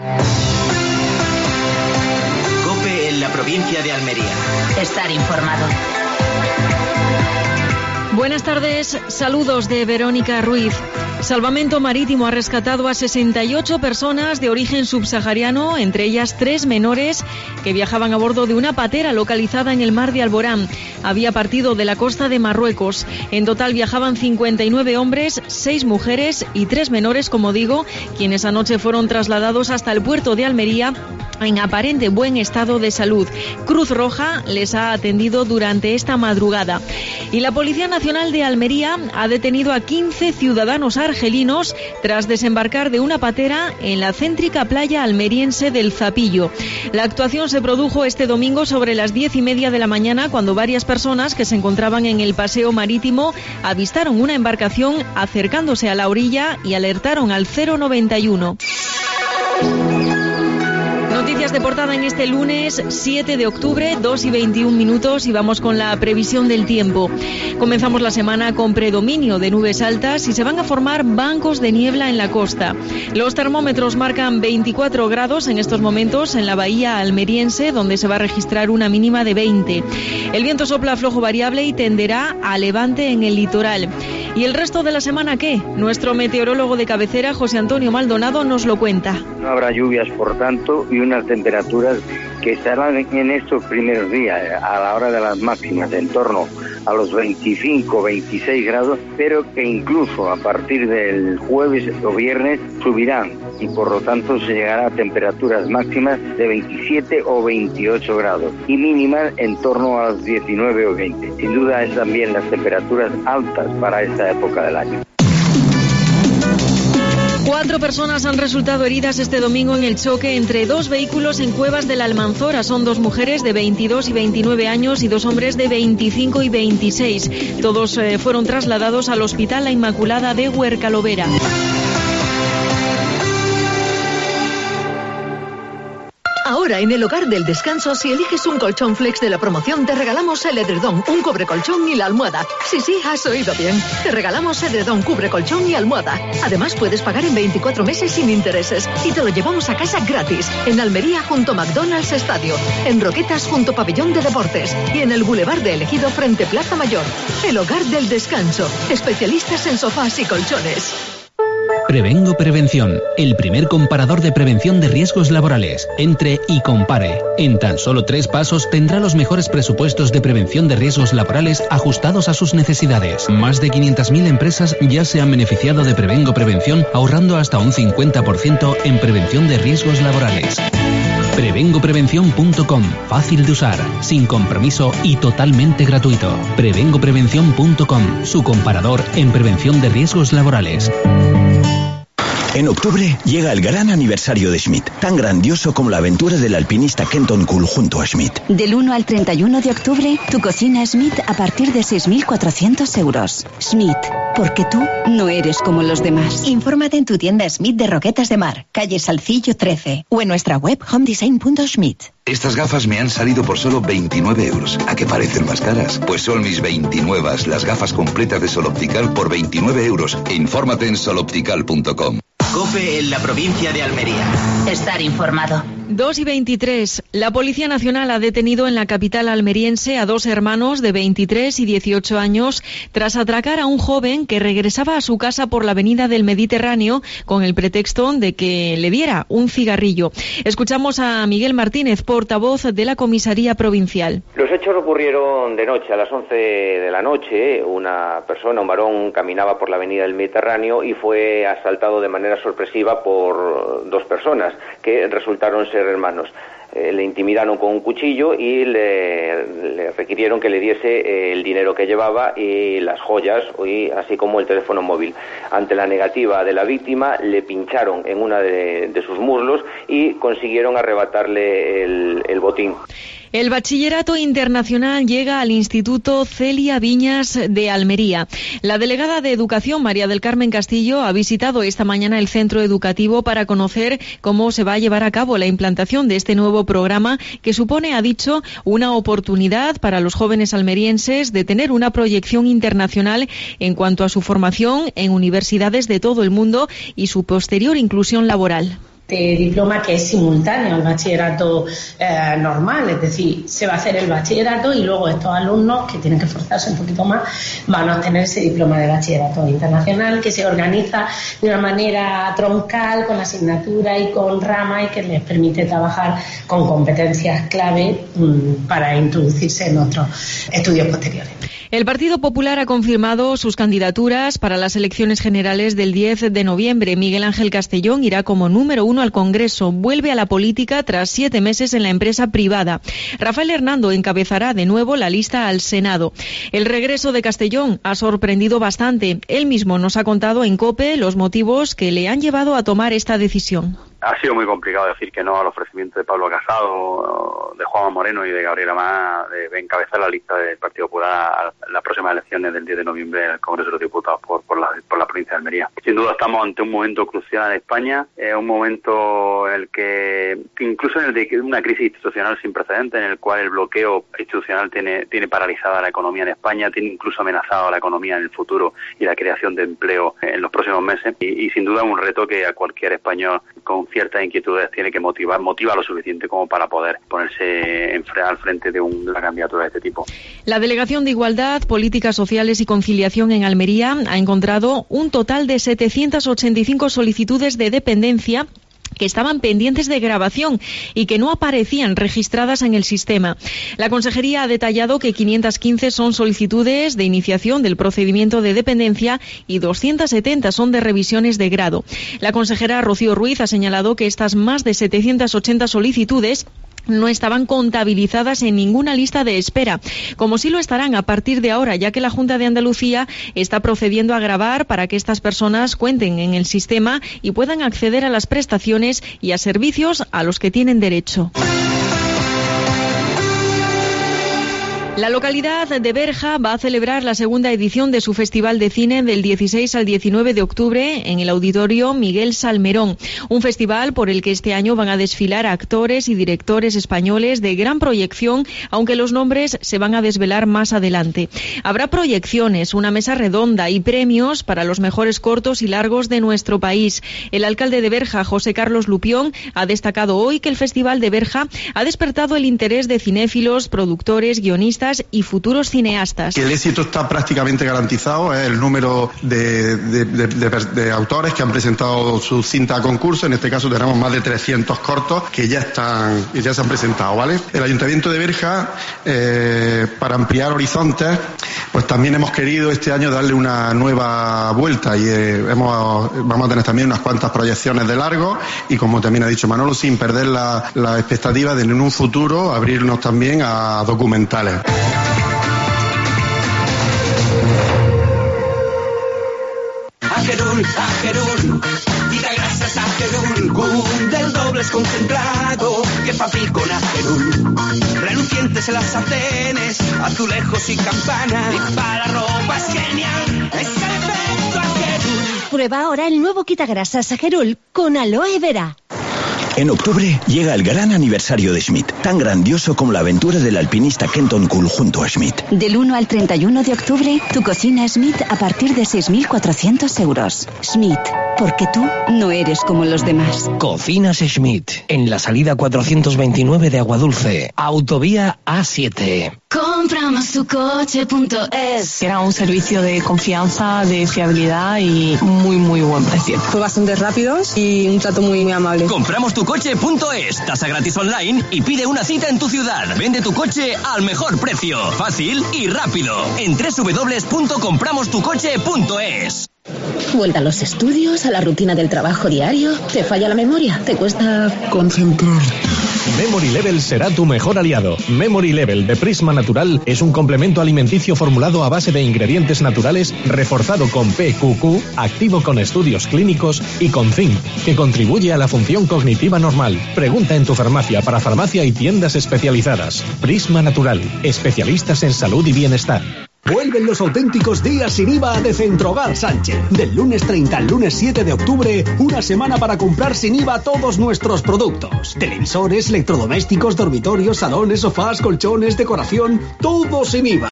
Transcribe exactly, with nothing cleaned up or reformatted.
COPE en la provincia de Almería. Estar informado. Buenas tardes, saludos de Verónica Ruiz. Salvamento Marítimo ha rescatado a sesenta y ocho personas de origen subsahariano, entre ellas tres menores que viajaban a bordo de una patera localizada en el mar de Alborán. Había partido de la costa de Marruecos. En total viajaban cincuenta y nueve hombres, seis mujeres y tres menores, como digo, quienes anoche fueron trasladados hasta el puerto de Almería en aparente buen estado de salud. Cruz Roja les ha atendido durante esta madrugada. Y la Policía Nacional de Almería ha detenido a quince ciudadanos argelinos tras desembarcar de una patera en la céntrica playa almeriense del Zapillo. La actuación se produjo este domingo sobre las diez y media de la mañana, cuando varias personas que se encontraban en el paseo marítimo avistaron una embarcación acercándose a la orilla y alertaron al cero noventa y uno. Noticias de portada en este lunes siete de octubre, dos y veintiún minutos, y vamos con la previsión del tiempo. Comenzamos la semana con predominio de nubes altas y se van a formar bancos de niebla en la costa. Los termómetros marcan veinticuatro grados en estos momentos en la bahía almeriense, donde se va a registrar una mínima de veinte. El viento sopla flojo variable y tenderá a levante en el litoral. ¿Y el resto de la semana qué? Nuestro meteorólogo de cabecera, José Antonio Maldonado, nos lo cuenta. No habrá lluvias, por tanto, y unas temperaturas que estarán en estos primeros días, a la hora de las máximas, en torno a los veinticinco, veintiséis grados, pero que incluso a partir del jueves o viernes subirán y por lo tanto se llegará a temperaturas máximas de veintisiete o veintiocho grados y mínimas en torno a los diecinueve o veinte. Sin duda es también las temperaturas altas para esta época del año. Cuatro personas han resultado heridas este domingo en el choque entre dos vehículos en Cuevas de la Almanzora. Son dos mujeres de veintidós y veintinueve años y dos hombres de veinticinco y veintiséis. Todos eh, fueron trasladados al Hospital La Inmaculada de Huercalovera. Ahora en el Hogar del Descanso, si eliges un colchón flex de la promoción, te regalamos el edredón, un cubrecolchón y la almohada. Sí, sí, has oído bien. Te regalamos edredón, cubrecolchón y almohada. Además, puedes pagar en veinticuatro meses sin intereses y te lo llevamos a casa gratis. En Almería, junto a McDonald's Estadio. En Roquetas, junto a Pabellón de Deportes. Y en el Boulevard de Ejido, frente Plaza Mayor. El Hogar del Descanso. Especialistas en sofás y colchones. Prevengo Prevención, el primer comparador de prevención de riesgos laborales. Entre y compare. En tan solo tres pasos tendrá los mejores presupuestos de prevención de riesgos laborales ajustados a sus necesidades. Más de quinientas mil empresas ya se han beneficiado de Prevengo Prevención, ahorrando hasta un cincuenta por ciento en prevención de riesgos laborales. prevengo prevención punto com. Fácil de usar, sin compromiso y totalmente gratuito. prevengo prevención punto com, su comparador en prevención de riesgos laborales. En octubre llega el gran aniversario de Schmidt, tan grandioso como la aventura del alpinista Kenton Kuhl junto a Schmidt. Del uno al treinta y uno de octubre, tu cocina Schmidt a partir de seis mil cuatrocientos euros. Schmidt, porque tú no eres como los demás. Infórmate en tu tienda Schmidt de Roquetas de Mar, calle Salcillo trece, o en nuestra web homedesign punto schmidt. Estas gafas me han salido por solo veintinueve euros. ¿A qué parecen más caras? Pues son mis veintinuevas, las gafas completas de Sol Optical por veintinueve euros. Infórmate en sol optical punto com. COPE en la provincia de Almería. Estar informado. dos y veintitrés. La Policía Nacional ha detenido en la capital almeriense a dos hermanos de veintitrés y dieciocho años tras atracar a un joven que regresaba a su casa por la avenida del Mediterráneo con el pretexto de que le diera un cigarrillo. Escuchamos a Miguel Martínez, portavoz de la Comisaría Provincial. Los hechos ocurrieron de noche, a las once de la noche. Una persona, un varón, caminaba por la avenida del Mediterráneo y fue asaltado de manera sorpresiva por dos personas que resultaron ser hermanos. Eh, le intimidaron con un cuchillo y le, le requirieron que le diese eh, el dinero que llevaba y las joyas, y así como el teléfono móvil. Ante la negativa de la víctima, le pincharon en una de, de sus muslos y consiguieron arrebatarle el, el botín. El bachillerato internacional llega al Instituto Celia Viñas de Almería. La delegada de Educación, María del Carmen Castillo, ha visitado esta mañana el centro educativo para conocer cómo se va a llevar a cabo la implantación de este nuevo programa que supone, ha dicho, una oportunidad para los jóvenes almerienses de tener una proyección internacional en cuanto a su formación en universidades de todo el mundo y su posterior inclusión laboral. este diploma que es simultáneo al bachillerato eh, normal, es decir, se va a hacer el bachillerato y luego estos alumnos que tienen que esforzarse un poquito más van a obtener ese diploma de bachillerato internacional que se organiza de una manera troncal con asignatura y con rama y que les permite trabajar con competencias clave mmm, para introducirse en otros estudios posteriores. El Partido Popular ha confirmado sus candidaturas para las elecciones generales del diez de noviembre. Miguel Ángel Castellón irá como número uno al Congreso. Vuelve a la política tras siete meses en la empresa privada. Rafael Hernando encabezará de nuevo la lista al Senado. El regreso de Castellón ha sorprendido bastante. Él mismo nos ha contado en COPE los motivos que le han llevado a tomar esta decisión. Ha sido muy complicado decir que no al ofrecimiento de Pablo Casado, de Juanma Moreno y de Gabriela Más de encabezar la lista del Partido Popular a las próximas elecciones del diez de noviembre en el Congreso de los Diputados por, por, la, por la provincia de Almería. Sin duda estamos ante un momento crucial en España, eh, un momento en el que, incluso en el de una crisis institucional sin precedentes, en el cual el bloqueo institucional tiene, tiene paralizada la economía en España, tiene incluso amenazado a la economía en el futuro y la creación de empleo en los próximos meses. Y, y sin duda un reto que a cualquier español con ciertas inquietudes tiene que motivar, motiva lo suficiente como para poder ponerse en, al frente de un, una candidatura de este tipo. La Delegación de Igualdad, Políticas Sociales y Conciliación en Almería ha encontrado un total de setecientas ochenta y cinco solicitudes de dependencia que estaban pendientes de grabación y que no aparecían registradas en el sistema. La Consejería ha detallado que quinientas quince son solicitudes de iniciación del procedimiento de dependencia y doscientas setenta son de revisiones de grado. La consejera Rocío Ruiz ha señalado que estas más de setecientas ochenta solicitudes no estaban contabilizadas en ninguna lista de espera, como sí lo estarán a partir de ahora, ya que la Junta de Andalucía está procediendo a grabar para que estas personas cuenten en el sistema y puedan acceder a las prestaciones y a servicios a los que tienen derecho. La localidad de Berja va a celebrar la segunda edición de su Festival de Cine del dieciséis al diecinueve de octubre en el Auditorio Miguel Salmerón, un festival por el que este año van a desfilar actores y directores españoles de gran proyección, aunque los nombres se van a desvelar más adelante. Habrá proyecciones, una mesa redonda y premios para los mejores cortos y largos de nuestro país. El alcalde de Berja, José Carlos Lupión, ha destacado hoy que el Festival de Berja ha despertado el interés de cinéfilos, productores, guionistas y futuros cineastas. El éxito está prácticamente garantizado, es el número de, de, de, de, de autores que han presentado su cinta a concurso. En este caso tenemos más de trescientos cortos que ya están ya se han presentado, ¿vale? El Ayuntamiento de Berja, eh, para ampliar horizontes, pues también hemos querido este año darle una nueva vuelta y eh, hemos, vamos a tener también unas cuantas proyecciones de largo y, como también ha dicho Manolo, sin perder la, la expectativa de en un futuro abrirnos también a documentales. Agerul, Agerul, quita grasas Agerul, Gum del doble es concentrado, que fácil con Agerul. Relucientes en las sartenes, azulejos y campanas, y para ropa es genial, es el efecto Agerul. Prueba ahora el nuevo quita grasas Agerul con aloe vera. En octubre llega el gran aniversario de Schmidt, tan grandioso como la aventura del alpinista Kenton Cool junto a Schmidt. Del uno al treinta y uno de octubre, tu cocina Schmidt a partir de seis mil cuatrocientos euros. Schmidt, porque tú no eres como los demás. Cocinas Schmidt, en la salida cuatrocientos veintinueve de Aguadulce, autovía A siete. Compramos tu coche punto es. Era un servicio de confianza, de fiabilidad y muy, muy buen precio. Fue bastante rápido y un trato muy, muy amable. Compramos tu coche punto es. Tasa gratis online y pide una cita en tu ciudad. Vende tu coche al mejor precio. Fácil y rápido. En doble u doble u doble u punto compramos tu coche punto es. Vuelta a los estudios, a la rutina del trabajo diario. ¿Te falla la memoria? ¿Te cuesta concentrar? Memory Level será tu mejor aliado. Memory Level de Prisma Natural es un complemento alimenticio formulado a base de ingredientes naturales, reforzado con P Q Q, activo con estudios clínicos y con zinc, que contribuye a la función cognitiva normal. Pregunta en tu farmacia, para farmacia y tiendas especializadas. Prisma Natural, especialistas en salud y bienestar. Vuelven los auténticos días sin I V A de Centrogar Sánchez. Del lunes treinta al lunes siete de octubre, una semana para comprar sin I V A todos nuestros productos. Televisores, electrodomésticos, dormitorios, salones, sofás, colchones, decoración, todo sin I V A.